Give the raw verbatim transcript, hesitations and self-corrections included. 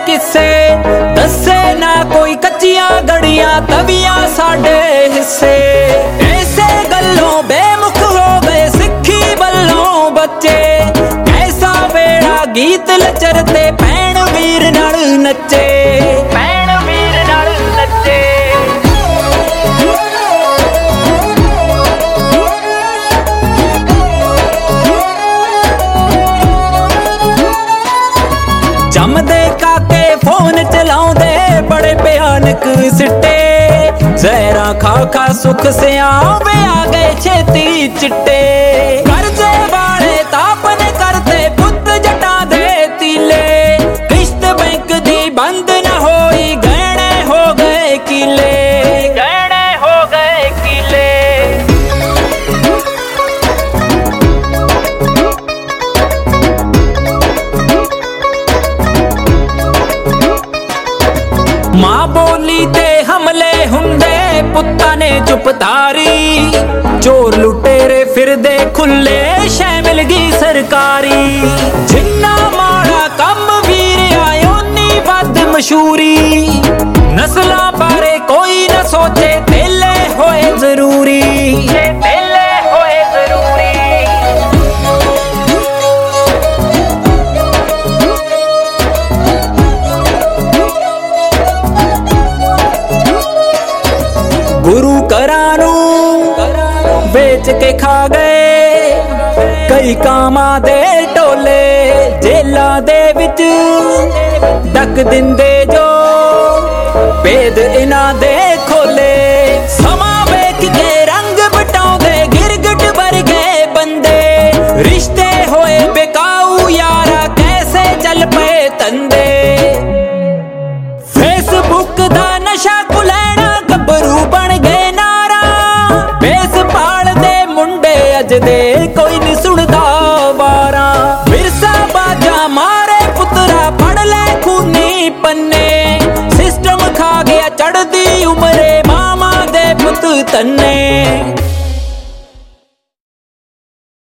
किस्से दसे ना कोई कच्चियां गड़ियां तवियां साडे हिस्से। ऐसे गल्लों बेमुख हो गए सिक्खी बल्लों बच्चे, ऐसा वेड़ा गीत लचरते भैण वीर नाल नच्चे, भैण वीर नाल नच्चे। जमदे काके फोन चलाउंदे बड़े भयानक सिट्टे, जहरा खा खा सुख सियावे आ गए छेती चिट्टे। कर्जे वाले तापन करते पुत जटा दे तीले, किश्त बैंक दी बंद न होई गहने हो गए किले, गहने हो गए किले। मां बोली ते हमले हुंदे पुत्ता ने चुपतारी, चोर लुटेरे फिरदे खुले शै मिल गई सरकारी। जिन्ना माड़ा कम वीर आयो नी वध मशहूरी, नस्लां बारे कोई न सोचे तेले होए जरूरी, तेले होए जरूरी। गुरु करानू बेच के खा गए कई कामां दे टोले, जेलां दे विच डक दिंदे जो भेद इन्हां दे खोले। समा वेख के रंग बटाउंदे गिरगिट वर्गे बंदे, रिश्ते होए बेकाऊ यारा कैसे चल पे तंदे। फेसबुक दा नशा कुलैना गबरू बन गए नारा, बेस पाल दे मुंडे अज दे कोई नहीं सुनदा वारा। विरसा बाजा मारे पुत्रा पढ़ ले खूनी पन्ने, सिस्टम खा गया चढ़दी उमरे मामा दे पुत तन्ने।